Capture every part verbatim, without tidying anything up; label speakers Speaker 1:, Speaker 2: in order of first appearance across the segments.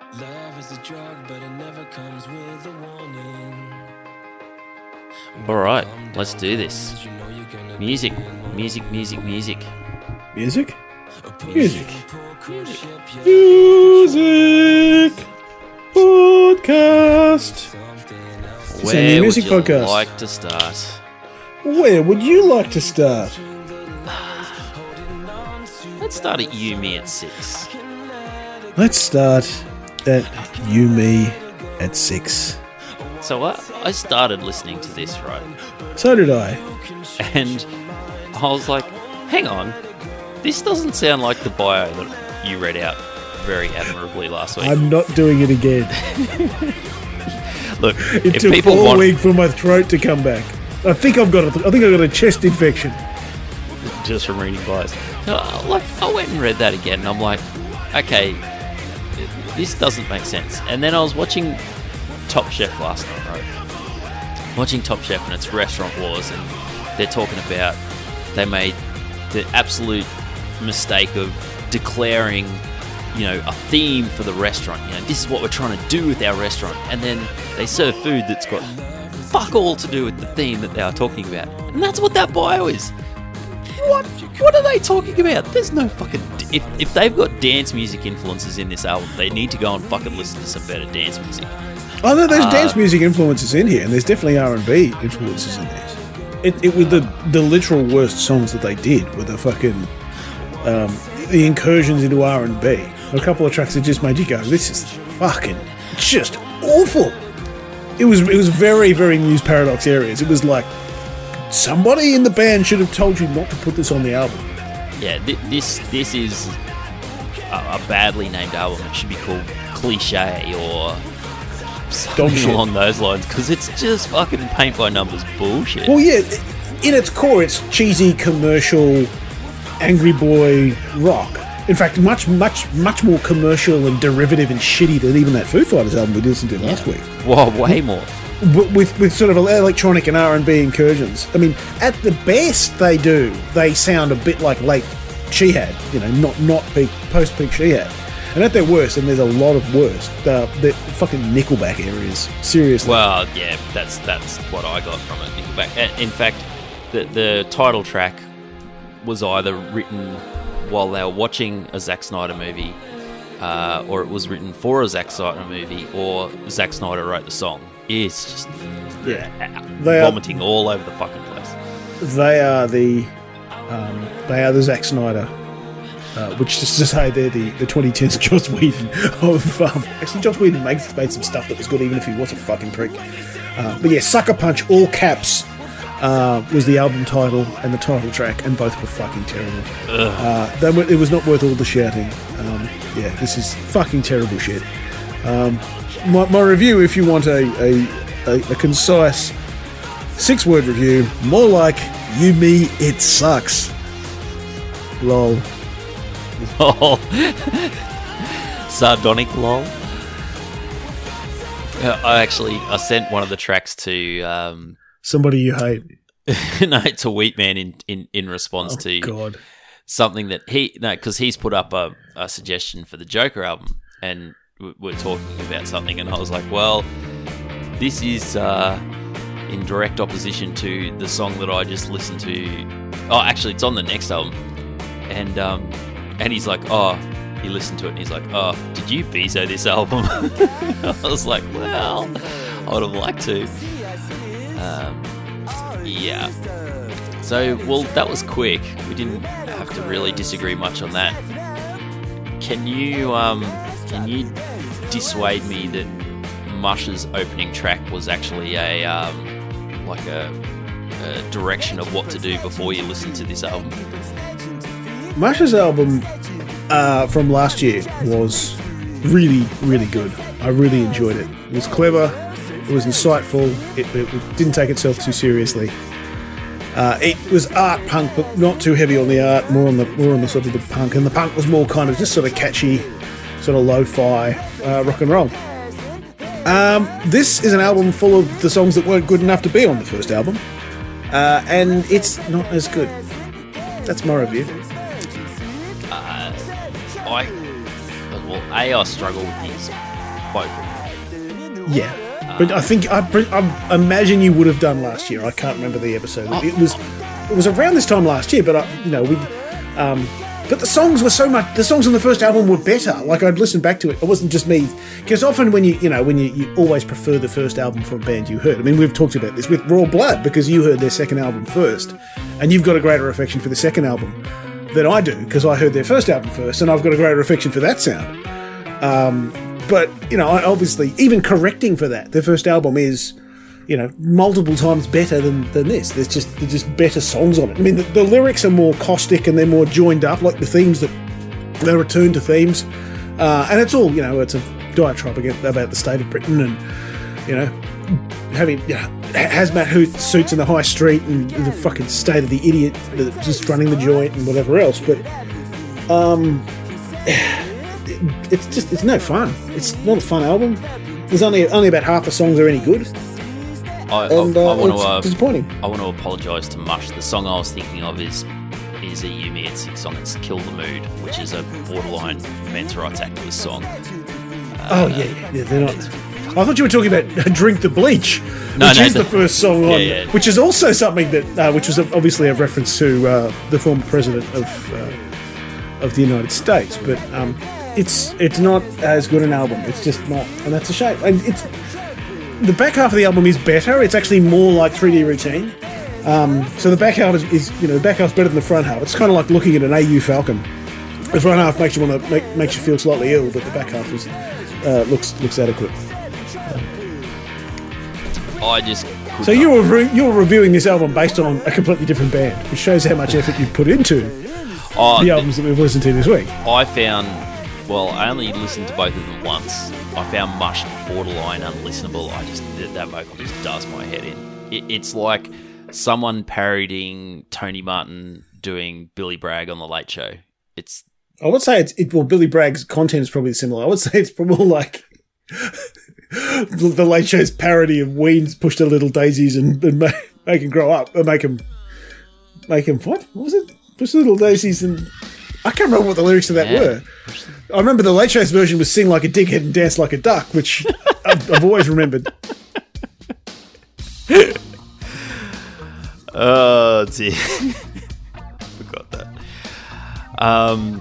Speaker 1: Love is a drug, but it never comes with a warning.
Speaker 2: All right, let's do this. Music, music, music, music.
Speaker 3: Music? Music. Music. Podcast. It's a
Speaker 2: Where
Speaker 3: new
Speaker 2: would
Speaker 3: music
Speaker 2: you
Speaker 3: podcast.
Speaker 2: like to start?
Speaker 3: Where would you like to start?
Speaker 2: Let's start at You Me at six.
Speaker 3: Let's start at You Me at six.
Speaker 2: So I, I started listening to this, right?
Speaker 3: So did I.
Speaker 2: And I was like, hang on, this doesn't sound like the bio that you read out very admirably last week.
Speaker 3: I'm not doing it again.
Speaker 2: Look,
Speaker 3: It
Speaker 2: if
Speaker 3: took
Speaker 2: people
Speaker 3: all
Speaker 2: want...
Speaker 3: week for my throat to come back. I think I've got a, I think I've got a chest infection.
Speaker 2: Just from reading bios. No, like, I went and read that again, and I'm like, okay, this doesn't make sense. And then I was watching Top Chef last night, right? Watching Top Chef, and it's Restaurant Wars, and they're talking about they made the absolute mistake of declaring, you know, a theme for the restaurant. You know, this is what we're trying to do with our restaurant, and then they serve food that's got fuck all to do with the theme that they are talking about, and that's what that bio is. What? What are they talking about? There's no fucking... If, if they've got dance music influences in this album, they need to go and fucking listen to some better dance music.
Speaker 3: Oh no, there's
Speaker 2: Uh,
Speaker 3: dance music influences in here, and there's definitely R and B influences in this. It, it was the the literal worst songs that they did were the fucking um, the incursions into R and B. A couple of tracks that just made you go, "This is fucking just awful." It was it was very very Muse Paradox areas. It was like somebody in the band should have told you not to put this on the album.
Speaker 2: Yeah, th- this this is a, a badly named album. It should be called Cliche or
Speaker 3: Dog
Speaker 2: something
Speaker 3: shit.
Speaker 2: along those lines, because it's just fucking paint by numbers bullshit.
Speaker 3: Well, yeah, in its core, it's cheesy, commercial, angry boy rock. In fact, much, much, much more commercial and derivative and shitty than even that Foo Fighters album we listened to last week.
Speaker 2: Whoa, way more.
Speaker 3: W- With with sort of electronic and R and B incursions. I mean, at the best they do, they sound a bit like late Shihad, you know, not not peak post peak Shihad. And at their worst, and there's a lot of worst, uh, the fucking Nickelback areas. Seriously.
Speaker 2: Well, yeah, that's that's what I got from it. Nickelback. And in fact, the the title track was either written while they were watching a Zack Snyder movie, uh, or it was written for a Zack Snyder movie, or Zack Snyder wrote the song. It's just
Speaker 3: Yeah.
Speaker 2: uh,
Speaker 3: They are-
Speaker 2: vomiting all over the fucking place.
Speaker 3: They are the um, they are the Zack Snyder, uh, which is to say they're the, the twenty tens Joss Whedon of um, actually Joss Whedon made, made some stuff that was good even if he was a fucking prick. Uh, but yeah, Sucker Punch, all caps, uh, was the album title and the title track, and both were fucking terrible. Uh, they were, it was not worth all the shouting. Um, yeah, this is fucking terrible shit. Um, my, my review, if you want a a, a, a concise six word review, more like You Me It Sucks. Lol.
Speaker 2: Lol. Sardonic lol. Uh, I actually I sent one of the tracks to um,
Speaker 3: Somebody you hate.
Speaker 2: no to Wheatman in, in, in response
Speaker 3: Oh,
Speaker 2: to
Speaker 3: God.
Speaker 2: something that he no because he's put up a, a suggestion for the Joker album, and w- we're talking about something, and I was like, well, this is uh, in direct opposition to the song that I just listened to. Oh, actually, it's on the next album, and um, and he's like, oh, he listened to it, and he's like, oh, did you Bezo this album? I was like, well, I would have liked to. Um, yeah. So, well, that was quick. We didn't have to really disagree much on that. Can you um, can you dissuade me that Mush's opening track was actually a um, like a, a direction of what to do before you listen to this album?
Speaker 3: Mush's album uh, from last year was really, really good. I really enjoyed it. It was clever. It was insightful. It, it, it didn't take itself too seriously. Uh, it was art punk, but not too heavy on the art. More on the more on the sort of the punk, and the punk was more kind of just sort of catchy, sort of lo-fi uh, rock and roll. Um, this is an album full of the songs that weren't good enough to be on the first album, uh, and it's not as good. That's my review.
Speaker 2: I well, a I struggle with his vocal.
Speaker 3: Yeah. But I think I, I imagine you would have done last year. I can't remember the episode. It was it was around this time last year. But I, you know, we. Um, but the songs were so much. The songs on the first album were better. Like I'd listen back to it. It wasn't just me. Because often when you you know when you, you always prefer the first album for a band you heard. I mean, we've talked about this with Raw Blood because you heard their second album first, and you've got a greater affection for the second album than I do because I heard their first album first, and I've got a greater affection for that sound. Um, But, you know, obviously, even correcting for that, their first album is, you know, multiple times better than, than this. There's just there's just better songs on it. I mean, the, the lyrics are more caustic and they're more joined up, like the themes that they return to themes. Uh, and it's all, you know, it's a diatribe again about the state of Britain and, you know, having, you know, hazmat suits in the high street and the fucking state of the idiot that's just running the joint and whatever else. But, um... it's just it's no fun. It's not a fun album. There's only only about half the songs are any good.
Speaker 2: I,
Speaker 3: and,
Speaker 2: I,
Speaker 3: uh,
Speaker 2: I want
Speaker 3: it's
Speaker 2: to uh,
Speaker 3: disappointing.
Speaker 2: I want to apologise to Mush. The song I was thinking of is is a Yumi at Six on its "Kill the Mood," which is a borderline men's rights activist song. Uh,
Speaker 3: oh yeah, yeah, they're not. I thought you were talking about "Drink the Bleach,"
Speaker 2: no,
Speaker 3: which
Speaker 2: no,
Speaker 3: is the,
Speaker 2: the
Speaker 3: first song on,
Speaker 2: yeah, yeah.
Speaker 3: which is also something that, uh, which was obviously a reference to uh, the former president of uh, of the United States, but. Um, It's it's not as good an album. It's just not, and that's a shame. And it's the back half of the album is better. It's actually more like three D Routine. Um, so the back half is, is you know the back half's better than the front half. It's kind of like looking at an A U Falcon. The front half makes you want to make makes you feel slightly ill, but the back half is uh, looks looks adequate.
Speaker 2: I just
Speaker 3: so you were re- you were reviewing this album based on a completely different band, which shows how much effort you've put into
Speaker 2: oh,
Speaker 3: the albums that we've listened to this week.
Speaker 2: I found. Well, I only listened to both of them once. I found Mush borderline unlistenable. I just that, that vocal just does my head in. It, it's like someone parodying Tony Martin doing Billy Bragg on The Late Show. It's.
Speaker 3: I would say it's it, well, Billy Bragg's content is probably similar. I would say it's probably like the, the Late Show's parody of Ween's Push the Little Daisies and, and make, make him grow up, or make him make him what? What was it? Push the Little Daisies and. I can't remember what the lyrics to that
Speaker 2: yeah.
Speaker 3: were. I remember the Late Show's version was sing like a dickhead and dance like a duck, which I've, I've always remembered.
Speaker 2: Oh, dear. Forgot that. Um,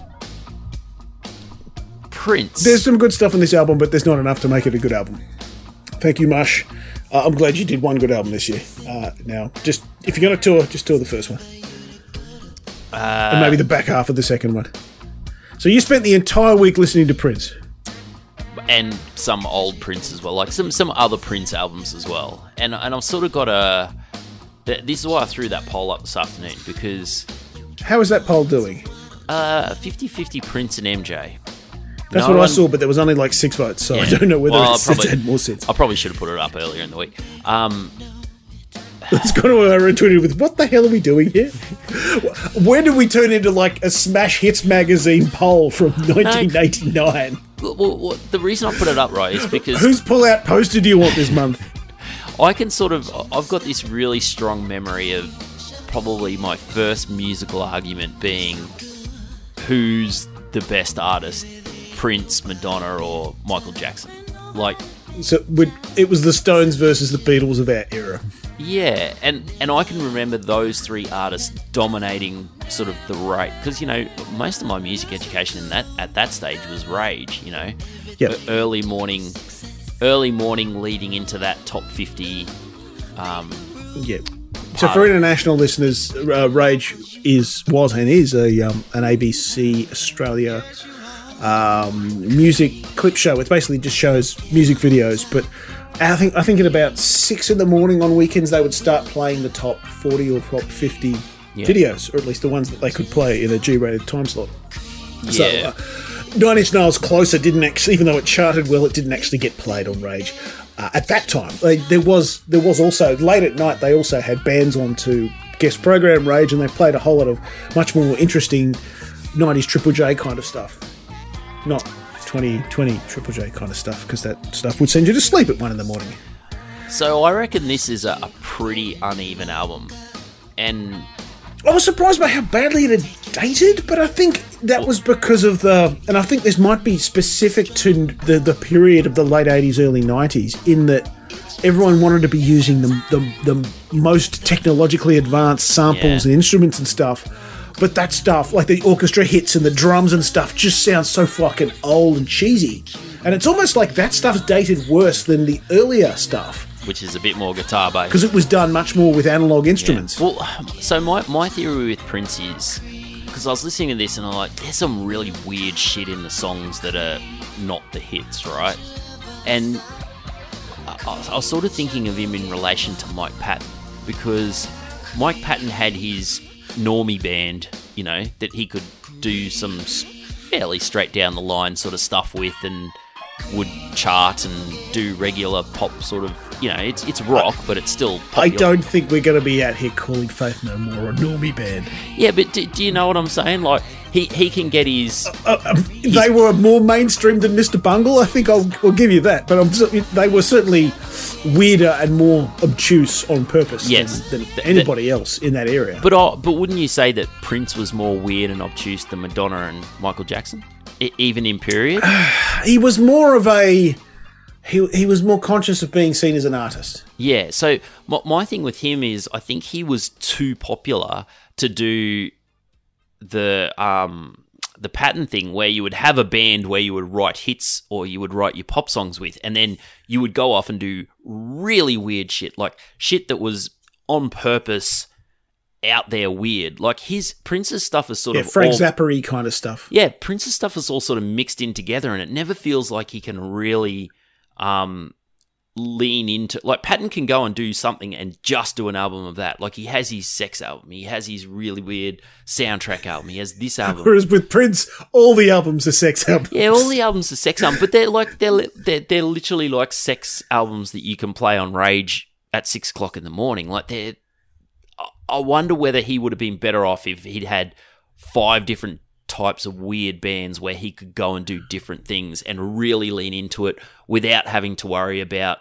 Speaker 2: Prince.
Speaker 3: There's some good stuff on this album, but there's not enough to make it a good album. Thank you, Mush. Uh, I'm glad you did one good album this year. Uh, now, just if you're going to tour, just tour the first one.
Speaker 2: Uh,
Speaker 3: and maybe the back half of the second one. So you spent the entire week listening to Prince.
Speaker 2: And some old Prince as well, like some, some other Prince albums as well. And and I've sort of got a... This is why I threw that poll up this afternoon, because...
Speaker 3: How is that poll doing?
Speaker 2: Uh, fifty-fifty Prince and M J.
Speaker 3: That's
Speaker 2: no
Speaker 3: what
Speaker 2: one,
Speaker 3: I saw, but there was only like six votes, so
Speaker 2: yeah.
Speaker 3: I don't know whether
Speaker 2: well,
Speaker 3: it's,
Speaker 2: probably,
Speaker 3: it's had more sense.
Speaker 2: I probably should have put it up earlier in the week. Um...
Speaker 3: It's kind of what I retweeted with, what the hell are we doing here? When did we turn into like a Smash Hits magazine poll from nineteen eighty-nine?
Speaker 2: Well, well, well, the reason I put it up, right, is because...
Speaker 3: Whose pull-out poster do you want this month?
Speaker 2: I can sort of... I've got this really strong memory of probably my first musical argument being who's the best artist, Prince, Madonna, or Michael Jackson. Like...
Speaker 3: So it was the Stones versus the Beatles of our era.
Speaker 2: Yeah, and, and I can remember those three artists dominating sort of the rate, because, you know, most of my music education in that at that stage was Rage, you know.
Speaker 3: Yep.
Speaker 2: E- early morning, early morning leading into that top fifty. Um,
Speaker 3: yeah. So for international listeners, uh, Rage is was and is a um, an A B C Australia um, music clip show. It basically just shows music videos, but I think I think at about six in the morning on weekends they would start playing the top forty or top fifty yeah. videos, or at least the ones that they could play in a G-rated time slot.
Speaker 2: Yeah.
Speaker 3: So, uh, Nine Inch Nails Closer didn't actually, even though it charted well, it didn't actually get played on Rage uh, at that time. They, there was there was also late at night. They also had bands on to guest program Rage, and they played a whole lot of much more interesting nineties Triple J kind of stuff, not twenty twenty Triple J kind of stuff, because that stuff would send you to sleep at one in the morning.
Speaker 2: So I reckon this is a, a pretty uneven album, and
Speaker 3: I was surprised by how badly it had dated, but I think that was because of the, and I think this might be specific to the, the period of the late eighties, early nineties, in that everyone wanted to be using the, the, the most technologically advanced samples
Speaker 2: Yeah.
Speaker 3: and instruments and stuff. But that stuff, like the orchestra hits and the drums and stuff, just sounds so fucking old and cheesy. And it's almost like that stuff's dated worse than the earlier stuff,
Speaker 2: which is a bit more guitar based.
Speaker 3: because it was done much more with analog instruments.
Speaker 2: Well, so my, my theory with Prince is, because I was listening to this and I'm like, there's some really weird shit in the songs that are not the hits, right? And I, I was sort of thinking of him in relation to Mike Patton, because Mike Patton had his normie band, you know, that he could do some fairly straight down the line sort of stuff with, and would chart and do regular pop sort of, you know, it's it's rock, but it's still popular.
Speaker 3: I don't think we're going to be out here calling Faith No More a normie band.
Speaker 2: Yeah, but do, do you know what I'm saying? Like, he, he can get his...
Speaker 3: Uh, um, they were more mainstream than Mister Bungle. I think I'll, I'll give you that. But I'm, cer- they were certainly weirder and more obtuse on purpose
Speaker 2: Yes.
Speaker 3: than, than anybody else in that area.
Speaker 2: But uh, but wouldn't you say that Prince was more weird and obtuse than Madonna and Michael Jackson? I, even in period?
Speaker 3: He was more of a... He, he was more conscious of being seen as an artist.
Speaker 2: Yeah, so my, my thing with him is I think he was too popular to do the um the Patton thing, where you would have a band where you would write hits or you would write your pop songs with, and then you would go off and do really weird shit, like shit that was on purpose out there weird. Like his Prince's stuff is sort
Speaker 3: Yeah,
Speaker 2: of
Speaker 3: Frank
Speaker 2: all,
Speaker 3: Zappa-y kind of stuff.
Speaker 2: yeah, Prince's stuff is all sort of mixed in together, and it never feels like he can really um lean into, like Patton can go and do something and just do an album of that. Like he has his sex album, he has his really weird soundtrack album, he has this album.
Speaker 3: Whereas with Prince, all the albums are sex albums.
Speaker 2: Yeah, all the albums are sex albums, but they're like they're they're they're literally like sex albums that you can play on Rage at six o'clock in the morning. Like they're, I wonder whether he would have been better off if he'd had five different types of weird bands where he could go and do different things and really lean into it without having to worry about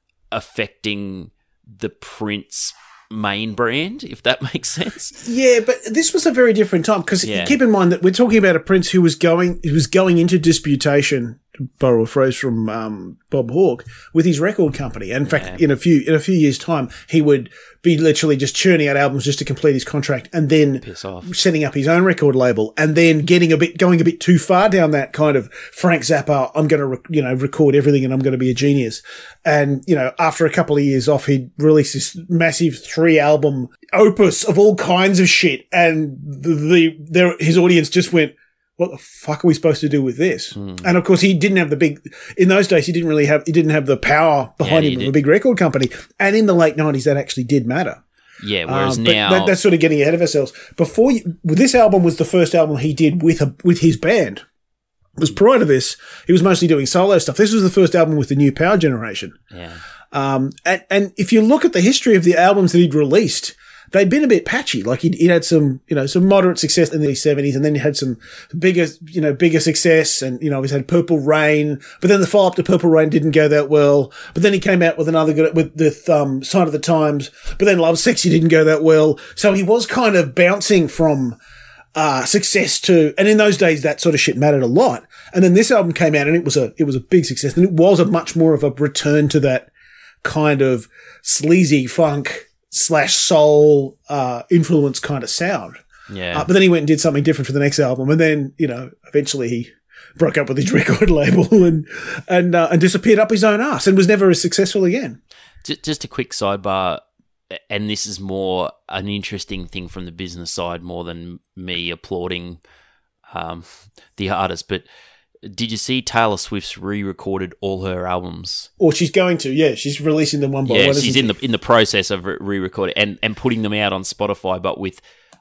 Speaker 2: affecting the Prince main brand, if that makes sense.
Speaker 3: Yeah, but this was a very different time, because
Speaker 2: Yeah.
Speaker 3: keep in mind that we're talking about a Prince who was going who was going into disputation, to borrow a phrase from um, Bob Hawke, with his record company. And in fact,
Speaker 2: Yeah.
Speaker 3: in a few in a few years' time, he would be literally just churning out albums just to complete his contract, and then
Speaker 2: Piss off.
Speaker 3: setting up his own record label, and then getting a bit going a bit too far down that kind of Frank Zappa, I'm going to rec- you know record everything and I'm going to be a genius. And you know, after a couple of years off, he'd release this massive three album opus of all kinds of shit, and the, the their, his audience just went, what the fuck are we supposed to do with this?
Speaker 2: Mm.
Speaker 3: And of course, he didn't have the big, in those days, he didn't really have, he didn't have the power behind
Speaker 2: Yeah, he
Speaker 3: him of
Speaker 2: did.
Speaker 3: a big record company. And in the late nineties, that actually did matter.
Speaker 2: Yeah, whereas
Speaker 3: Um, but
Speaker 2: now
Speaker 3: that, that's sort of getting ahead of ourselves. Before you, this album was the first album he did with a, with his band. Because prior to this, he was mostly doing solo stuff. This was the first album with the new Power Generation.
Speaker 2: yeah.
Speaker 3: Um, and, and if you look at the history of the albums that he'd released, they'd been a bit patchy. Like he'd, he'd had some, you know, some moderate success in the seventies, and then he had some bigger, you know, bigger success. And, you know, he's had Purple Rain, but then the follow up to Purple Rain didn't go that well. But then he came out with another good, with the, um, Sign of the Times, but then Love Sexy didn't go that well. So he was kind of bouncing from, uh, success to, and in those days that sort of shit mattered a lot. And then this album came out and it was a, it was a big success, and it was a much more of a return to that kind of sleazy funk slash soul, uh, influence kind of sound.
Speaker 2: Yeah.
Speaker 3: Uh, but then he went and did something different for the next album. And then, you know, eventually he broke up with his record label and, and, uh, and disappeared up his own ass and was never as successful again.
Speaker 2: J- Just a quick sidebar, and this is more an interesting thing from the business side more than me applauding um, the artist, but did you see Taylor Swift's re-recorded all her albums?
Speaker 3: Or she's going to, yeah, she's releasing them one by
Speaker 2: Yeah,
Speaker 3: one.
Speaker 2: she's
Speaker 3: isn't
Speaker 2: in
Speaker 3: she?
Speaker 2: the in the process of re- re-recording and, and putting them out on Spotify, but with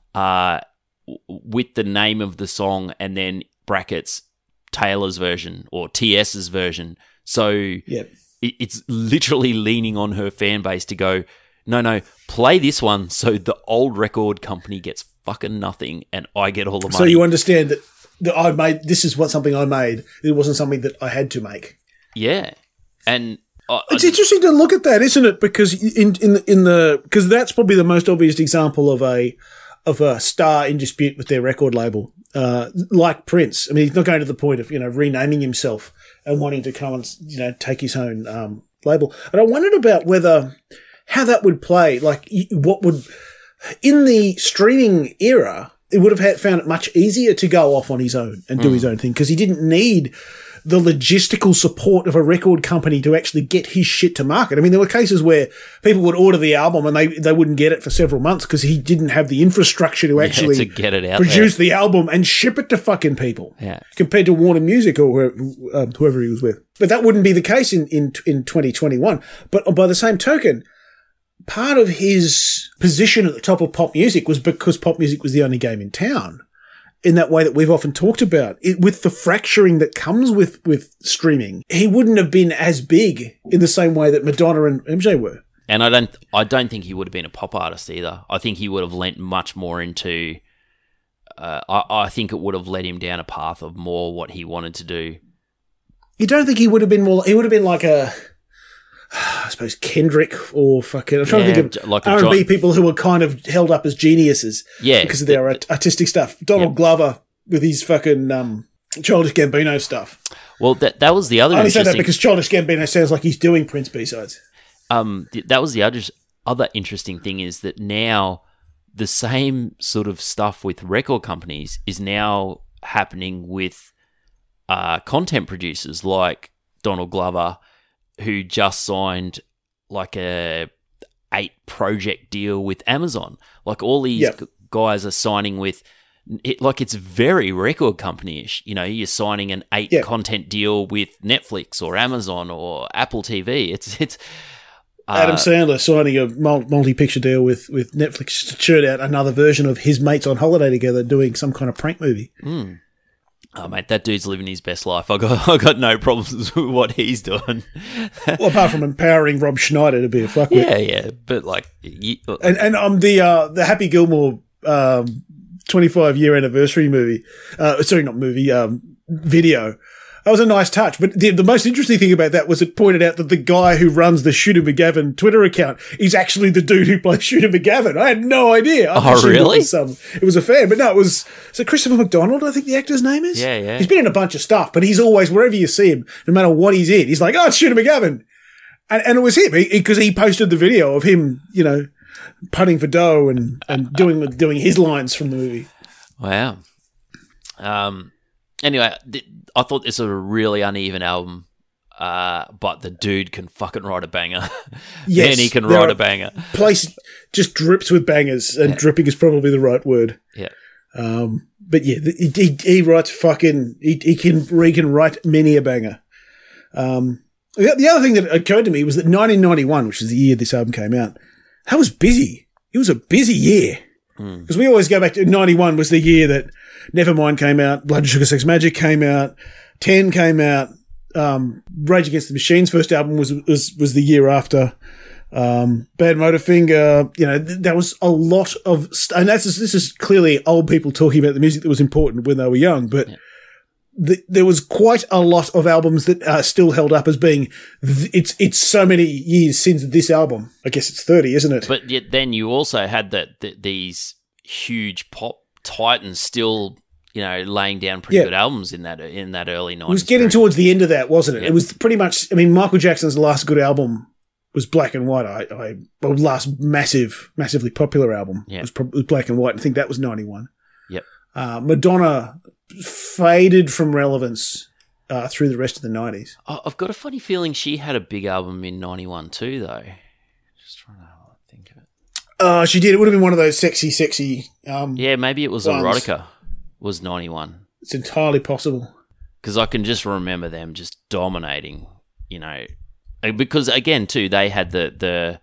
Speaker 2: uh w- with the name of the song and then brackets Taylor's version or T S's version. So
Speaker 3: Yep.
Speaker 2: it, it's literally leaning on her fan base to go, no, no, play this one so the old record company gets fucking nothing and I get all the money.
Speaker 3: So you understand that, that I made, this is what something I made. It wasn't something that I had to make.
Speaker 2: Yeah. And I,
Speaker 3: It's
Speaker 2: I-
Speaker 3: interesting to look at that, isn't it? Because in in in the because that's probably the most obvious example of a of a star in dispute with their record label, uh, like Prince. I mean, he's not going to the point of, you know, renaming himself and wanting to come and, you know, take his own um, label. And I wondered about whether, how that would play, like what would, in the streaming era, it would have had, found it much easier to go off on his own and do mm. his own thing because he didn't need the logistical support of a record company to actually get his shit to market. I mean, there were cases where people would order the album and they, they wouldn't get it for several months because he didn't have the infrastructure to actually
Speaker 2: yeah, to get it out
Speaker 3: produce
Speaker 2: there.
Speaker 3: the album and ship it to fucking people.
Speaker 2: Yeah.
Speaker 3: Compared to Warner Music or whoever, um, whoever he was with. But that wouldn't be the case in, in, in twenty twenty-one. But by the same token, part of his position at the top of pop music was because pop music was the only game in town. In that way that we've often talked about, it, with the fracturing that comes with, with streaming, he wouldn't have been as big in the same way that Madonna and M J were.
Speaker 2: And I don't, I don't think he would have been a pop artist either. I think he would have lent much more into. Uh, I, I think it would have led him down a path of more what he wanted to do.
Speaker 3: You don't think he would have been more? He would have been like a, I suppose Kendrick or fucking. I'm trying
Speaker 2: yeah,
Speaker 3: to think of
Speaker 2: like
Speaker 3: R and
Speaker 2: John-
Speaker 3: B people who were kind of held up as geniuses,
Speaker 2: yeah,
Speaker 3: because of their art- artistic stuff. Donald
Speaker 2: yeah.
Speaker 3: Glover with his fucking um, Childish Gambino stuff.
Speaker 2: Well, that that was the other.
Speaker 3: I only say
Speaker 2: interesting-
Speaker 3: that because Childish Gambino sounds like he's doing Prince B-sides.
Speaker 2: Um, th- that was the other other interesting thing is that now the same sort of stuff with record companies is now happening with uh, content producers like Donald Glover, who just signed like a eight project deal with Amazon. Like all these
Speaker 3: Yep.
Speaker 2: g- guys are signing with, it, like it's very record company-ish. You know, you're signing an eight
Speaker 3: Yep.
Speaker 2: content deal with Netflix or Amazon or Apple T V. It's it's uh,
Speaker 3: Adam Sandler signing a mul- multi-picture deal with, with Netflix to churn out another version of his mates on holiday together doing some kind of prank movie.
Speaker 2: Mm. Oh mate, that dude's living his best life. I got I got no problems with what he's doing.
Speaker 3: Well, apart from empowering Rob Schneider to be a fuckwit.
Speaker 2: Yeah, yeah, but like, you,
Speaker 3: And and um the uh the Happy Gilmore um twenty-five year anniversary movie, uh sorry not movie um video. That was a nice touch, but the, the most interesting thing about that was it pointed out that the guy who runs the Shooter McGavin Twitter account is actually the dude who plays Shooter McGavin. I had no idea. I
Speaker 2: Oh, really?
Speaker 3: It was, um, it was a fan, but no, it was, is it Christopher McDonald, I think the actor's name is?
Speaker 2: Yeah, yeah.
Speaker 3: He's been in a bunch of stuff, but he's always, wherever you see him, no matter what he's in, he's like, oh, it's Shooter McGavin. And, and it was him, because he, he posted the video of him, you know, punting for dough and, and doing doing his lines from the movie.
Speaker 2: wow. Um. Anyway, th- I thought this was a really uneven album, uh, but the dude can fucking write a banger.
Speaker 3: Yes,
Speaker 2: Man, he can
Speaker 3: there
Speaker 2: write
Speaker 3: are-
Speaker 2: a banger.
Speaker 3: Place just drips with bangers, and
Speaker 2: Yeah.
Speaker 3: dripping is probably the right word.
Speaker 2: Yeah.
Speaker 3: Um, but yeah, he, he, he writes fucking, he, he can, he can write many a banger. Um, the, the other thing that occurred to me was that nineteen ninety-one, which is the year this album came out, that was busy. It was a busy year. Because we always go back to ninety-one was the year that Nevermind came out, Blood Sugar Sex Magic came out, ten came out, um, Rage Against the Machine's first album was, was, was the year after. Um, Bad Motorfinger, you know, th- that was a lot of, st- and that's, this is clearly old people talking about the music that was important when they were young, but
Speaker 2: Yeah.
Speaker 3: th- there was quite a lot of albums that are still held up as being, th- it's, it's so many years since this album. I guess it's thirty, isn't it?
Speaker 2: But yet then you also had that th- these huge pop titans still, you know, laying down pretty
Speaker 3: Yeah.
Speaker 2: good albums in that in that early nineties.
Speaker 3: It was getting towards the end of that, wasn't it?
Speaker 2: Yeah.
Speaker 3: It was pretty much, I mean, Michael Jackson's last good album was Black and White. I, I well, last massive, massively popular album
Speaker 2: Yeah.
Speaker 3: was, pro- was Black and White. I think that was ninety-one.
Speaker 2: Yep.
Speaker 3: Uh, Madonna faded from relevance uh, through the rest of the nineties.
Speaker 2: I- I've got a funny feeling she had a big album in ninety-one too, though. Just trying to think of it.
Speaker 3: Uh, she did. It would have been one of those sexy, sexy. Um,
Speaker 2: Yeah, maybe it was
Speaker 3: Ones.
Speaker 2: Erotica. Was ninety-one.
Speaker 3: It's entirely possible.
Speaker 2: Because I can just remember them just dominating, you know. Uh, Because again, too, they had the the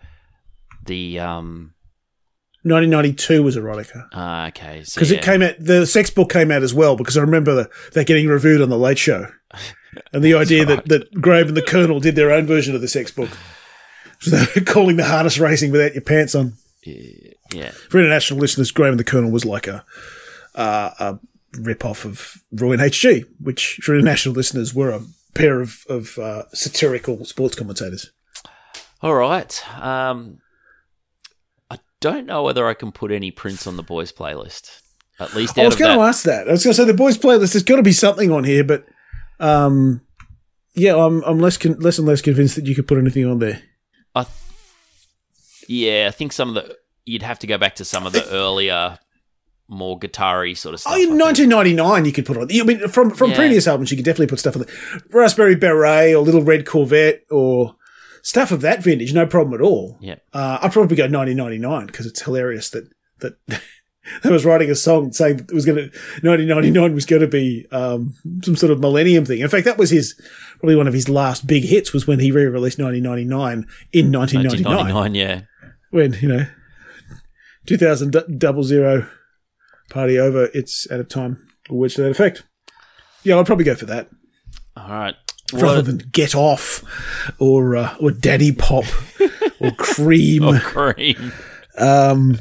Speaker 2: the um.
Speaker 3: nineteen ninety-two was Erotica.
Speaker 2: Uh, okay, so
Speaker 3: Because
Speaker 2: yeah.
Speaker 3: it came out, the sex book came out as well, because I remember the, that getting reviewed on The Late Show. And the idea
Speaker 2: right.
Speaker 3: that, that Graham and the Colonel did their own version of the sex book. So they were calling the harness racing without your pants on.
Speaker 2: Yeah,
Speaker 3: For international listeners, Graham and the Colonel was like a, uh, a rip-off of Roy and H G, which for international listeners were a pair of, of uh, satirical sports commentators.
Speaker 2: all right. Um, I don't know whether I can put any Prince on the boys' playlist. At least out
Speaker 3: I was
Speaker 2: of
Speaker 3: going to
Speaker 2: that.
Speaker 3: ask that. I was going to say the boys' playlist. There's got to be something on here, but um, yeah, I'm I'm less con- less and less convinced that you could put anything on there.
Speaker 2: I th- yeah, I think some of the you'd have to go back to some of the earlier, more guitar-y sort of stuff.
Speaker 3: Oh,
Speaker 2: I
Speaker 3: in
Speaker 2: think.
Speaker 3: nineteen ninety-nine, you could put on. I mean, from from
Speaker 2: Yeah.
Speaker 3: previous albums, you could definitely put stuff on there. Raspberry Beret or Little Red Corvette or stuff of that vintage, no problem at all.
Speaker 2: Yeah.
Speaker 3: Uh, I'd probably go nineteen ninety-nine because it's hilarious that that they was writing a song saying that it was going to nineteen ninety-nine was going to be um, some sort of millennium thing. In fact, that was his probably one of his last big hits was when he re-released nineteen ninety-nine in nineteen ninety-nine.
Speaker 2: nineteen ninety-nine, yeah.
Speaker 3: When, you know, two thousand double zero party over, it's out of time, or words to that effect. Yeah, I'd probably go for that
Speaker 2: All right.
Speaker 3: rather
Speaker 2: What-
Speaker 3: than Get Off or uh, or Daddy Pop or Cream.
Speaker 2: Oh, Cream.
Speaker 3: Um,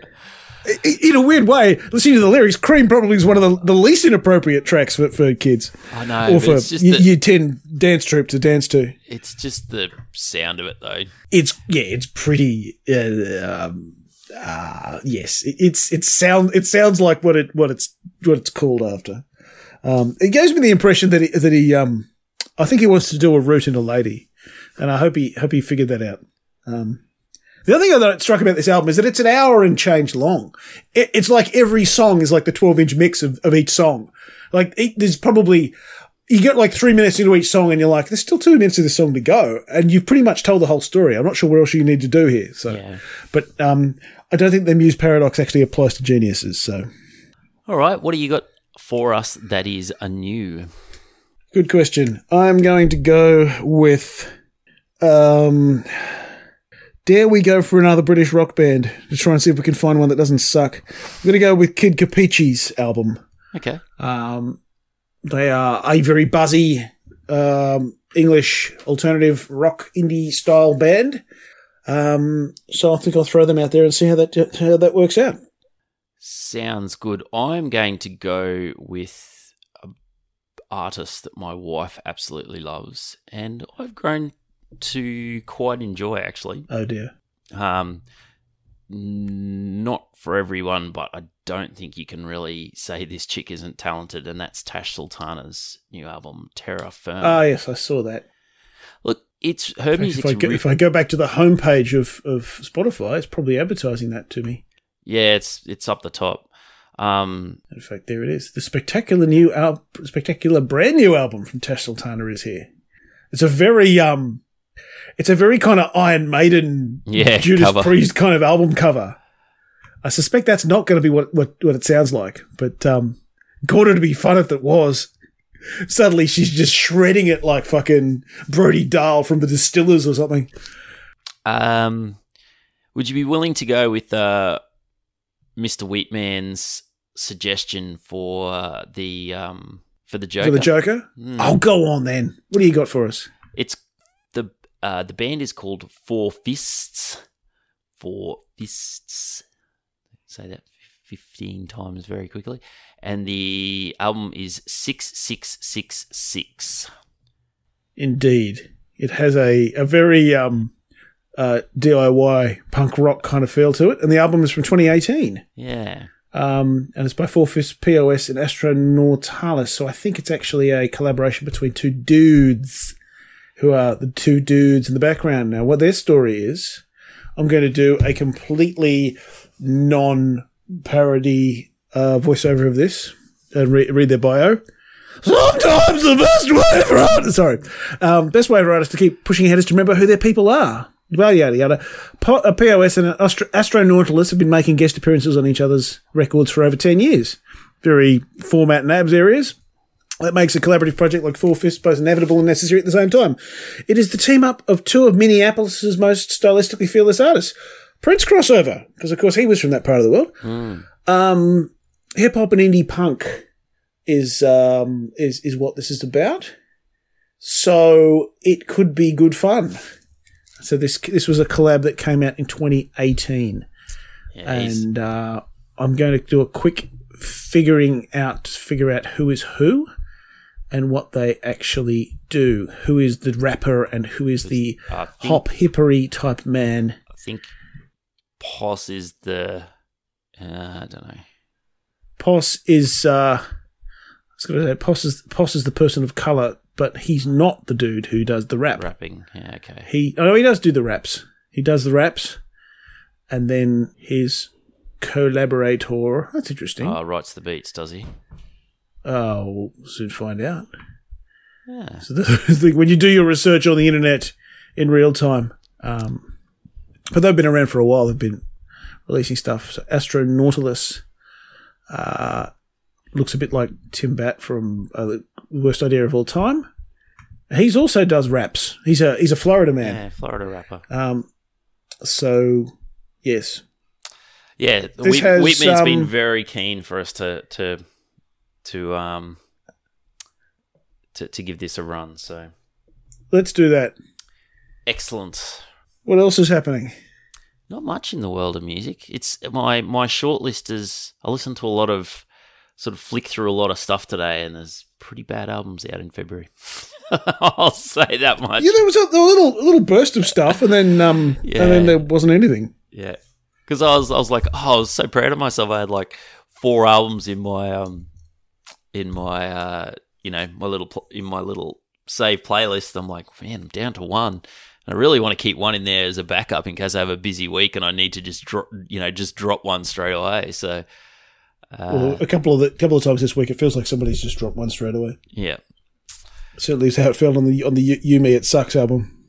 Speaker 3: i- in a weird way, listening to the lyrics, Cream probably is one of the, the least inappropriate tracks for, for kids.
Speaker 2: I know,
Speaker 3: Or
Speaker 2: but
Speaker 3: for
Speaker 2: it's just
Speaker 3: y-
Speaker 2: the-
Speaker 3: year ten dance troupe to dance to.
Speaker 2: It's just the sound of it, though.
Speaker 3: It's, yeah, it's pretty, uh, um, uh, yes, it, it's, it sound, it sounds like what it, what it's, what it's called after. Um, it gives me the impression that he, that he, um, I think he wants to do a root in a lady, and I hope he, hope he figured that out. Um, The other thing that struck about this album is that it's an hour and change long. It, it's like every song is like the twelve inch mix of, of each song. Like it, there's probably, you get like three minutes into each song and you're like, there's still two minutes of this song to go. And you've pretty much told the whole story. I'm not sure what else you need to do here. So,
Speaker 2: Yeah.
Speaker 3: but, um, I don't think the Muse paradox actually applies to geniuses. So
Speaker 2: All right. What do you got for us that is anew?
Speaker 3: good question. I'm going to go with, um, dare we go for another British rock band to try and see if we can find one that doesn't suck? I'm going to go with Kid Capichi's album.
Speaker 2: Okay.
Speaker 3: Um, they are a very buzzy um, English alternative rock indie style band. Um, so I think I'll throw them out there and see how that how that works out.
Speaker 2: Sounds good. I'm going to go with an artist that my wife absolutely loves, and I've grown to quite enjoy, actually.
Speaker 3: Oh dear.
Speaker 2: Um, n- not for everyone, but I don't think you can really say this chick isn't talented, and that's Tash Sultana's new album, Terra Firma.
Speaker 3: Ah, yes, I saw that.
Speaker 2: Look, it's her
Speaker 3: In fact,
Speaker 2: music's
Speaker 3: if I go,
Speaker 2: re-
Speaker 3: if I go back to the homepage of of Spotify, it's probably advertising that to me.
Speaker 2: yeah, it's it's up the top. Um,
Speaker 3: In fact, there it is. The spectacular new al- spectacular brand new album from Tash Sultana is here. It's a very um, it's a very kind of Iron Maiden,
Speaker 2: Yeah,
Speaker 3: Judas
Speaker 2: cover.
Speaker 3: Priest kind of album cover. I suspect that's not going to be what, what, what it sounds like, but um, got to be fun if it was. Suddenly she's just shredding it like fucking Brody Dahl from the Distillers or something.
Speaker 2: um, would you be willing to go with uh, Mister Wheatman's suggestion for uh, the um, for the Joker?
Speaker 3: For the Joker?
Speaker 2: Mm.
Speaker 3: I'll go on then. What do you got for us?
Speaker 2: It's the uh, the band is called Four Fists. Four Fists. Say that fifteen times very quickly. And the album is six six six six.
Speaker 3: Indeed. It has a, a very um, uh, D I Y punk rock kind of feel to it. And the album is from twenty eighteen.
Speaker 2: Yeah.
Speaker 3: Um, and it's by Four Fists, P O S, and Astronautalis. So I think it's actually a collaboration between two dudes who are the two dudes in the background. Now, what their story is, I'm going to do a completely non-parody uh, voiceover of this and re- read their bio. Sometimes the best way for artists, sorry, um, best way for artists to keep pushing ahead is to remember who their people are. Well, yada yada. Po- a P O S and an Astro- Astronautalis have been making guest appearances on each other's records for over ten years. Very format and abs areas. That makes a collaborative project like Four Fists both inevitable and necessary at the same time. It is the team up of two of Minneapolis's most stylistically fearless artists. Prince crossover, because of course he was from that part of the world.
Speaker 2: Mm.
Speaker 3: Um, hip hop and indie punk is um, is is what this is about. So it could be good fun. So this this was a collab that came out in twenty eighteen,
Speaker 2: Yeah, he's-
Speaker 3: and uh, I'm going to do a quick figuring out to figure out who is who and what they actually do. Who is the rapper and who is the
Speaker 2: I think,
Speaker 3: hop hippery type man?
Speaker 2: I think Poss is the uh, I don't know.
Speaker 3: Poss is uh, I was going to say Poss is Poss is the person of color, but he's not the dude who does the rap.
Speaker 2: Rapping, yeah, okay.
Speaker 3: He oh he does do the raps. He does the raps, and then his collaborator. That's interesting.
Speaker 2: Oh, writes the beats, does he?
Speaker 3: Oh, we'll soon find out.
Speaker 2: Yeah.
Speaker 3: So the thing, when you do your research on the internet in real time, um, but they've been around for a while. They've been releasing stuff. So Astro Nautilus uh, looks a bit like Tim Batt from uh, The Worst Idea of All Time. He's also does raps. He's a he's a Florida man.
Speaker 2: Yeah, Florida rapper.
Speaker 3: Um, so yes,
Speaker 2: yeah.
Speaker 3: This
Speaker 2: Wheat,
Speaker 3: has,
Speaker 2: Wheatman's
Speaker 3: um,
Speaker 2: been very keen for us to to to um to to give this a run. So
Speaker 3: let's do that.
Speaker 2: excellent.
Speaker 3: What else is happening?
Speaker 2: Not much in the world of music. It's my my short list is. I listened to a lot of sort of flick through a lot of stuff today, and there's pretty bad albums out in February. I'll say that much.
Speaker 3: Yeah, there was a, a little a little burst of stuff, and then um,
Speaker 2: Yeah.
Speaker 3: and then there wasn't anything.
Speaker 2: Yeah, because I was I was like, oh, I was so proud of myself. I had like four albums in my um in my uh you know my little pl- in my little save playlist. I'm like, man, I'm down to one. And I really want to keep one in there as a backup in case I have a busy week and I need to just drop you know just drop one straight away. So uh,
Speaker 3: Well, a couple of the couple of times this week, it feels like somebody's just dropped one straight away.
Speaker 2: yeah.
Speaker 3: Certainly is how it felt on the on the You Me It Sucks album.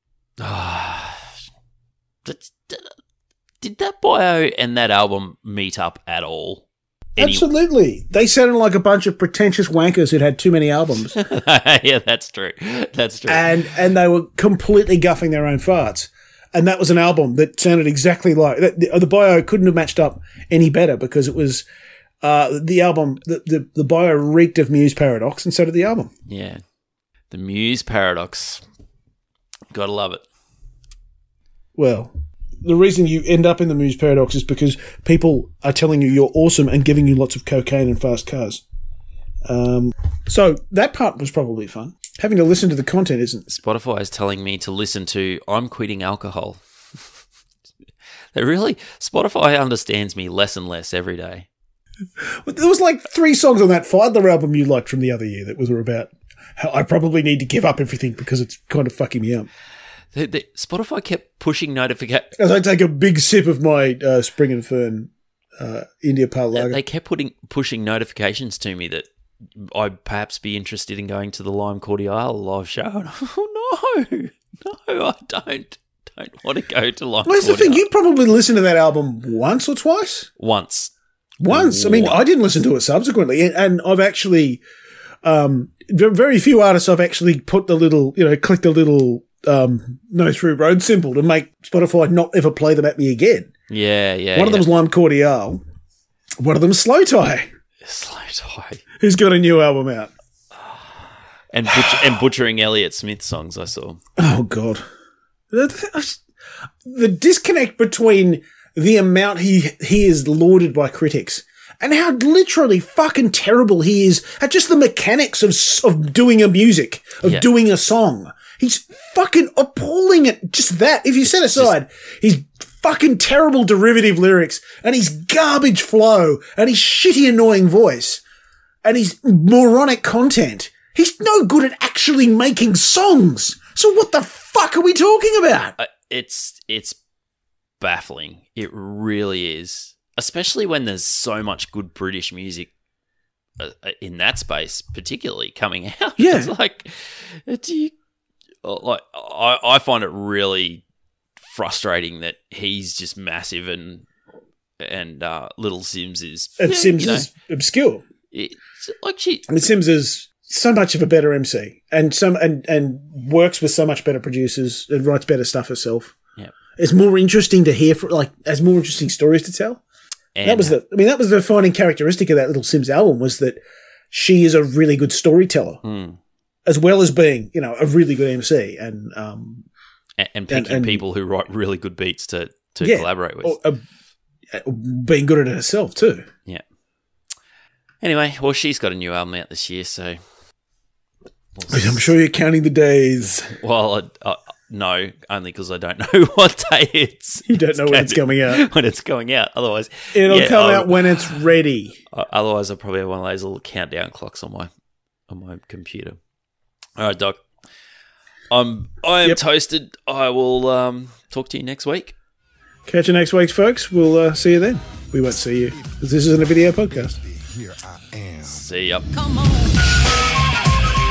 Speaker 2: That's- Did that bio and that album meet up at all? Any-
Speaker 3: Absolutely, they sounded like a bunch of pretentious wankers who'd had too many albums,
Speaker 2: yeah, that's true. That's true.
Speaker 3: and and they were completely guffing their own farts. And that was an album that sounded exactly like that. The, the bio couldn't have matched up any better because it was uh, the album. The, the the bio reeked of Muse Paradox, and so did the album.
Speaker 2: Yeah. The Muse Paradox. Gotta love it.
Speaker 3: Well, the reason you end up in the Muse Paradox is because people are telling you you're awesome and giving you lots of cocaine and fast cars. Um, so that part was probably fun. Having to listen to the content isn't.
Speaker 2: Spotify is telling me to listen to I'm Quitting Alcohol. They really, Spotify understands me less and less every day.
Speaker 3: There was like three songs on that Fiddler album you liked from the other year that was about how I probably need to give up everything because it's kind of fucking me up.
Speaker 2: The, the, Spotify kept pushing notifications.
Speaker 3: As I take a big sip of my uh, Spring and Fern uh, India Pale Lager.
Speaker 2: They kept putting pushing notifications to me that I'd perhaps be interested in going to the Lime Cordiale live show. And, oh no, no, I don't. Don't want to go to Lime
Speaker 3: Well, here's
Speaker 2: Cordiale.
Speaker 3: the thing, you probably listened to that album once or twice?
Speaker 2: Once.
Speaker 3: Once. I mean,
Speaker 2: Once.
Speaker 3: I didn't listen to it subsequently, and, and I've actually, um, v- very few artists I've actually put the little, you know, clicked the little um, no through road symbol to make Spotify not ever play them at me again.
Speaker 2: Yeah, yeah.
Speaker 3: One of
Speaker 2: yeah.
Speaker 3: them's Lime Cordiale. One of them's Slow Tie,
Speaker 2: Slow Tie.
Speaker 3: who's got a new album out.
Speaker 2: And, butch- and butchering Elliott Smith songs I saw.
Speaker 3: Oh, God. The, the disconnect between the amount he he is lauded by critics and how literally fucking terrible he is at just the mechanics of of doing a music, of
Speaker 2: Yeah.
Speaker 3: doing a song. He's fucking appalling at just that. If you set aside his fucking terrible derivative lyrics and his garbage flow and his shitty annoying voice and his moronic content, he's no good at actually making songs. So what the fuck are we talking about?
Speaker 2: Uh, it's it's baffling. It really is. Especially when there's so much good British music uh, in that space, particularly coming out.
Speaker 3: Yeah.
Speaker 2: It's like, do you, like I, I find it really frustrating that he's just massive and and uh, Little Sims is
Speaker 3: And
Speaker 2: yeah,
Speaker 3: Sims
Speaker 2: you know,
Speaker 3: is obscure.
Speaker 2: it's like she
Speaker 3: I mean, Sims is so much of a better M C and some and, and works with so much better producers and writes better stuff herself.
Speaker 2: yeah.
Speaker 3: It's more interesting to hear, for, like, has more interesting stories to tell.
Speaker 2: And,
Speaker 3: that was the, I mean, that was the defining characteristic of that Little Sims album, was that she is a really good storyteller,
Speaker 2: mm,
Speaker 3: as well as being, you know, a really good M C and um,
Speaker 2: and, and picking
Speaker 3: and-
Speaker 2: people who write really good beats to to
Speaker 3: Yeah.
Speaker 2: collaborate with.
Speaker 3: or, uh, being good at it herself too.
Speaker 2: Yeah. Anyway, well, she's got a new album out this year, so. we'll
Speaker 3: I'm sure you're counting the days.
Speaker 2: Well, I, I, no, only because I don't know what day it's.
Speaker 3: You don't know when it's coming out.
Speaker 2: When it's going out. Otherwise,
Speaker 3: it'll
Speaker 2: yeah,
Speaker 3: come
Speaker 2: I'll,
Speaker 3: out when it's ready.
Speaker 2: Otherwise, I'll probably have one of those little countdown clocks on my on my computer. All right, Doc. I'm I am
Speaker 3: Yep.
Speaker 2: toasted. I will um, talk to you next week.
Speaker 3: Catch you next week, folks. We'll uh, see you then. We won't see you, because this isn't a video podcast.
Speaker 4: Here I am.
Speaker 2: See ya.
Speaker 1: Come on.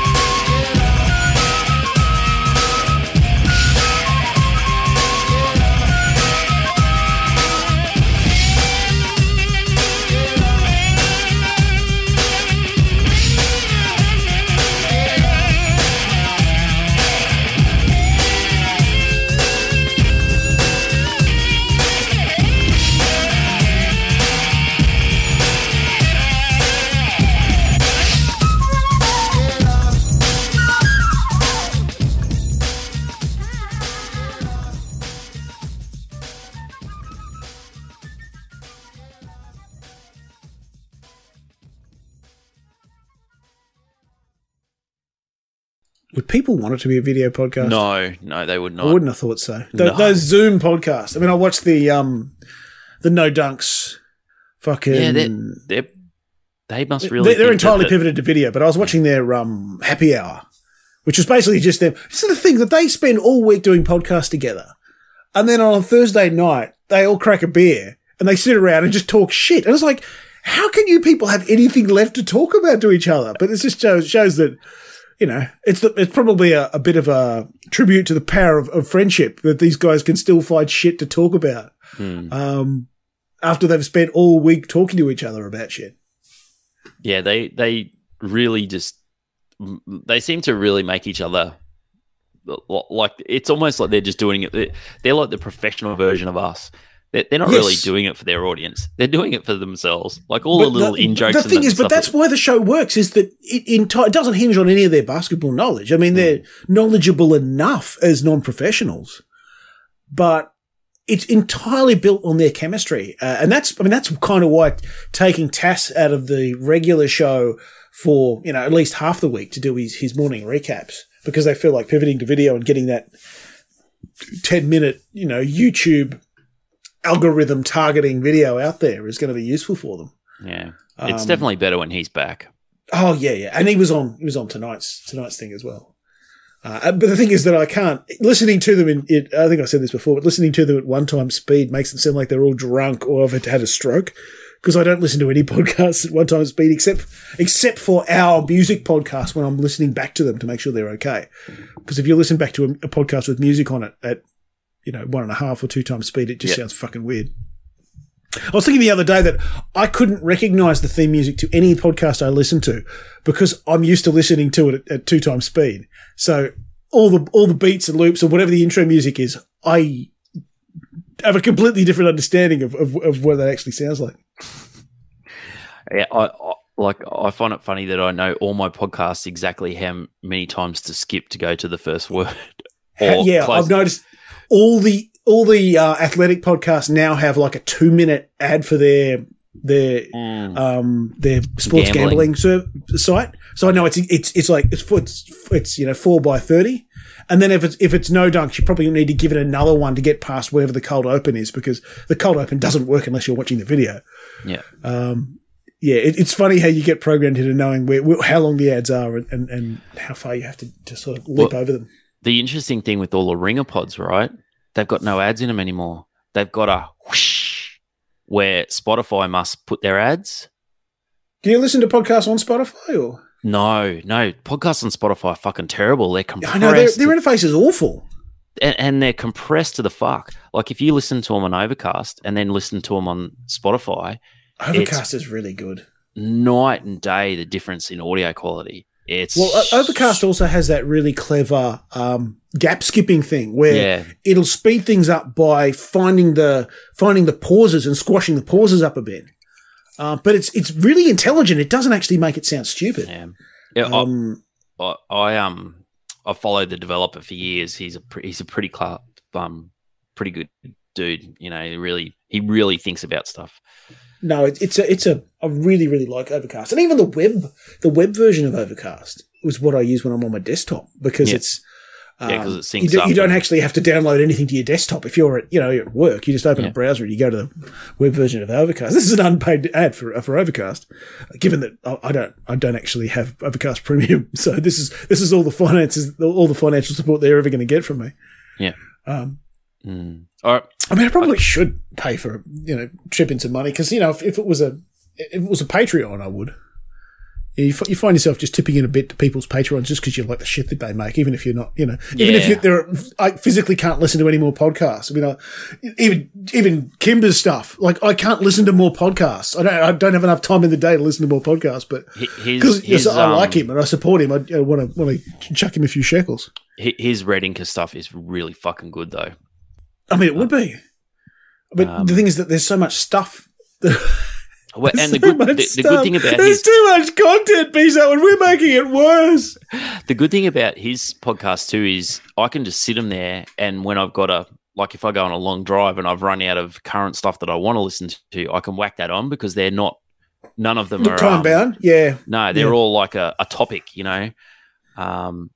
Speaker 3: Would people want it to be a video podcast?
Speaker 2: No, no, they would
Speaker 3: I
Speaker 2: not.
Speaker 3: wouldn't have thought so. Th-
Speaker 2: No.
Speaker 3: Those Zoom podcasts. I mean, I watched the um, the No Dunks fucking.
Speaker 2: Yeah, they're, they're, they must really.
Speaker 3: They're, they're
Speaker 2: think
Speaker 3: entirely
Speaker 2: that-
Speaker 3: pivoted to video, but I was watching their um, happy hour, which was basically just them. This is the thing that they spend all week doing podcasts together. And then on a Thursday night, they all crack a beer and they sit around and just talk shit. And it's like, how can you people have anything left to talk about to each other? But it just shows, shows that, you know, it's the, it's probably a, a bit of a tribute to the power of, of friendship that these guys can still find shit to talk about
Speaker 2: Hmm.
Speaker 3: um, after they've spent all week talking to each other about shit.
Speaker 2: Yeah, they they really just they seem to really make each other like it's almost like they're just doing it. They're, they're like the professional version of us. They're, they're not
Speaker 3: Yes.
Speaker 2: really doing it for their audience. They're doing it for themselves. Like all the
Speaker 3: But
Speaker 2: little in jokes.
Speaker 3: The
Speaker 2: and
Speaker 3: thing
Speaker 2: the
Speaker 3: is, but
Speaker 2: stuff
Speaker 3: that's
Speaker 2: that-
Speaker 3: why the show works. Is that it, enti- it doesn't hinge on any of their basketball knowledge. I mean, they're knowledgeable enough as non-professionals, but it's entirely built on their chemistry, uh, and that's I mean that's kind of why taking Tass out of the regular show for you know at least half the week to do his his morning recaps, because they feel like pivoting to video and getting that ten minute you know YouTube algorithm targeting video out there is going to be useful for them.
Speaker 2: yeah, it's
Speaker 3: Um,
Speaker 2: definitely better when he's back.
Speaker 3: Oh yeah, yeah, and he was on he was on tonight's tonight's thing as well. Uh, but the thing is that I can't listening to them in it. I think I said this before, but listening to them at one time speed makes them sound like they're all drunk or have had a stroke. Because I don't listen to any podcasts at one time speed except except for our music podcast when I'm listening back to them to make sure they're okay. Because if you listen back to a, a podcast with music on it at you know one and a half or two times speed, it just
Speaker 2: Yep.
Speaker 3: sounds fucking weird. I was thinking the other day that I couldn't recognize the theme music to any podcast I listened to because I'm used to listening to it at, at two times speed. So all the all the beats and loops or whatever the intro music is, I have a completely different understanding of, of, of what that actually sounds like.
Speaker 2: Yeah, I, I like. I find it funny that I know all my podcasts exactly how many times to skip to go to the first word. Or
Speaker 3: yeah,
Speaker 2: close-
Speaker 3: I've noticed all the all the uh, athletic podcasts now have like a two minute ad for their their
Speaker 2: Mm.
Speaker 3: um their sports
Speaker 2: Gambling.
Speaker 3: gambling, ser- site. So I know it's it's it's like it's it's, it's you know four by thirty, and then if it's if it's no dunks, you probably need to give it another one to get past wherever the cold open is because the cold open doesn't work unless you're watching the video.
Speaker 2: Yeah.
Speaker 3: Um, yeah, it, it's funny how you get programmed into knowing where, where how long the ads are and, and, and how far you have to, to sort of leap
Speaker 2: Well,
Speaker 3: over them.
Speaker 2: The interesting thing with all the ringer pods, right? They've got no ads in them anymore. They've got a whoosh where Spotify must put their ads.
Speaker 3: Do you listen to podcasts on Spotify or?
Speaker 2: No, no. Podcasts on Spotify are fucking terrible. They're compressed.
Speaker 3: I know their, their interface is awful.
Speaker 2: and, and they're compressed to the fuck. Like if you listen to them on Overcast and then listen to them on Spotify,
Speaker 3: Overcast is really good.
Speaker 2: night and day the difference in audio quality. It's
Speaker 3: Well, O- Overcast also has that really clever um, gap skipping thing where
Speaker 2: Yeah.
Speaker 3: it'll speed things up by finding the finding the pauses and squashing the pauses up a bit. Uh, but it's it's really intelligent. It doesn't actually make it sound stupid.
Speaker 2: Yeah, yeah. I-
Speaker 3: Um,
Speaker 2: I, I um I followed the developer for years. He's a pre- he's a pretty cl- um pretty good dude. You know, he really he really thinks about stuff.
Speaker 3: no, it, it's a it's a I really really like Overcast, and even the web the web version of Overcast was what I use when I'm on my desktop because
Speaker 2: Yeah.
Speaker 3: it's
Speaker 2: Yeah, because it syncs
Speaker 3: you, do,
Speaker 2: up.
Speaker 3: you don't
Speaker 2: and-
Speaker 3: actually have to download anything to your desktop. If you're at, you know, you're at work, you just open
Speaker 2: Yeah.
Speaker 3: a browser and you go to the web version of Overcast. This is an unpaid ad for for Overcast, given that I I don't I don't actually have Overcast Premium, so this is this is all the finances, all the financial support they're ever going to get from me.
Speaker 2: Yeah.
Speaker 3: Um,
Speaker 2: Mm. All right.
Speaker 3: I mean, I probably should pay for, you know, chip in some money because, you know, if, if it was a if it was a Patreon, I would. You, f- you find yourself just tipping in a bit to people's Patreons just because you like the shit that they make, even if you're not, you know, even if
Speaker 2: Yeah.
Speaker 3: you there, I physically can't listen to any more podcasts. I mean, I, even even Kimber's stuff, like I can't listen to more podcasts. I don't, I don't have enough time in the day to listen to more podcasts, but
Speaker 2: Hi- His,
Speaker 3: because
Speaker 2: his,
Speaker 3: yes, I like
Speaker 2: um,
Speaker 3: him and I support him, I want to want to chuck him a few shekels.
Speaker 2: hi- His Redinker stuff is really fucking good, though.
Speaker 3: I mean, it would be, but
Speaker 2: Um,
Speaker 3: the thing is that there's so much stuff. That
Speaker 2: Well, and the
Speaker 3: so
Speaker 2: good, the,
Speaker 3: much
Speaker 2: the good
Speaker 3: stuff.
Speaker 2: thing about
Speaker 3: there's
Speaker 2: his
Speaker 3: too much content, Bizo, and we're making it worse.
Speaker 2: the good thing about his podcast too is I can just sit him there, and when I've got a like if I go on a long drive and I've run out of current stuff that I want to listen to, I can whack that on because they're not none of them are
Speaker 3: Time
Speaker 2: um,
Speaker 3: bound, yeah.
Speaker 2: No, they're
Speaker 3: Yeah.
Speaker 2: all like a, a topic, you know. Um,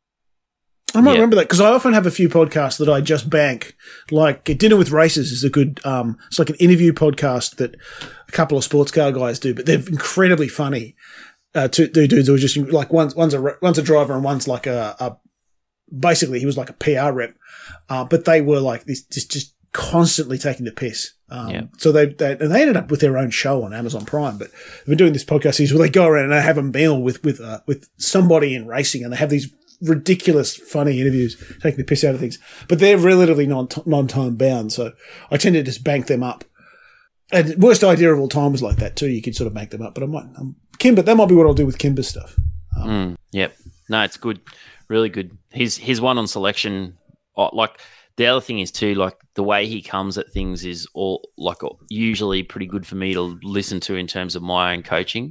Speaker 3: I might
Speaker 2: Yeah.
Speaker 3: remember that because I often have a few podcasts that I just bank. Like Dinner with Races is a good. Um, it's like an interview podcast that a couple of sports car guys do, but they're incredibly funny. Uh, two, two dudes who are just like one's one's a one's a driver and one's like a, a basically he was like a P R rep, uh, but they were like this just just constantly taking the piss. Um,
Speaker 2: Yeah.
Speaker 3: So they, they and they ended up with their own show on Amazon Prime, but they've been doing this podcast series where they go around and they have a meal with with uh, with somebody in racing, and they have these ridiculous, funny interviews, taking the piss out of things. But they're relatively non non time bound, so I tend to just bank them up. And worst idea of all time was like that too. You could sort of bank them up, but I might um, Kimber. That might be what I'll do with Kimber's stuff. Um,
Speaker 2: mm, yep. No, it's good, really good. His his one on selection, oh, like the other thing is too, like the way he comes at things is all like usually pretty good for me to listen to in terms of my own coaching.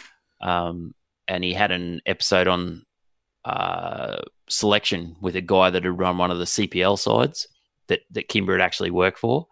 Speaker 2: Um, and he had an episode on uh, selection with a guy that had run one of the C P L sides that that Kimber had actually worked for.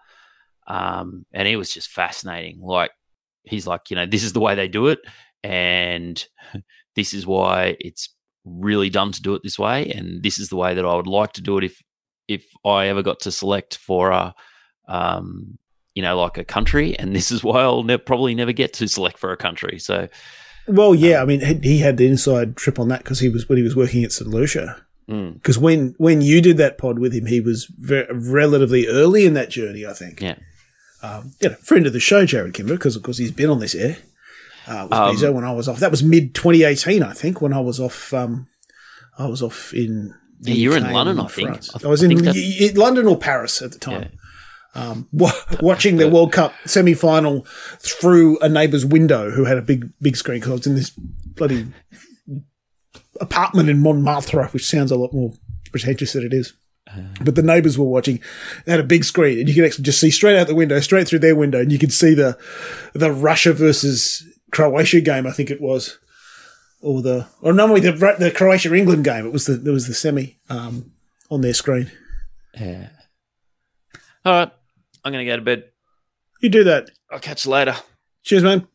Speaker 2: Um, and it was just fascinating. Like, he's like, you know, this is the way they do it, and this is why it's really dumb to do it this way, and this is the way that I would like to do it if if I ever got to select for a, um, you know, like a country, and this is why I'll ne- probably never get to select for a country. So,
Speaker 3: well, yeah, I mean, he, he had the inside trip on that because he was when he was working at Saint Lucia. Because
Speaker 2: mm,
Speaker 3: when when you did that pod with him, he was very, relatively early in that journey, I think.
Speaker 2: yeah,
Speaker 3: Um, you know, friend of the show, Jared Kimber, because of course he's been on this air uh, with
Speaker 2: Um,
Speaker 3: Bizo when I was off. That was mid twenty eighteen, I think, when I was off. Um, I was off in.
Speaker 2: Yeah, you were in
Speaker 3: U K
Speaker 2: London,
Speaker 3: and
Speaker 2: I think.
Speaker 3: France.
Speaker 2: I th-
Speaker 3: I was
Speaker 2: I
Speaker 3: in
Speaker 2: think
Speaker 3: y- y- London or Paris at the time.
Speaker 2: yeah.
Speaker 3: Um, wa- watching the World Cup semi-final through a neighbour's window who had a big big screen because I was in this bloody apartment in Montmartre, which sounds a lot more pretentious than it is. But the neighbours were watching. They had a big screen, and you could actually just see straight out the window, straight through their window, and you could see the the Russia versus Croatia game. I think it was, or the or normally the the Croatia England game. It was the there was the semi um, on their screen.
Speaker 2: Yeah. All right, I'm gonna go to bed.
Speaker 3: You do that.
Speaker 2: I'll catch you later.
Speaker 3: Cheers, man.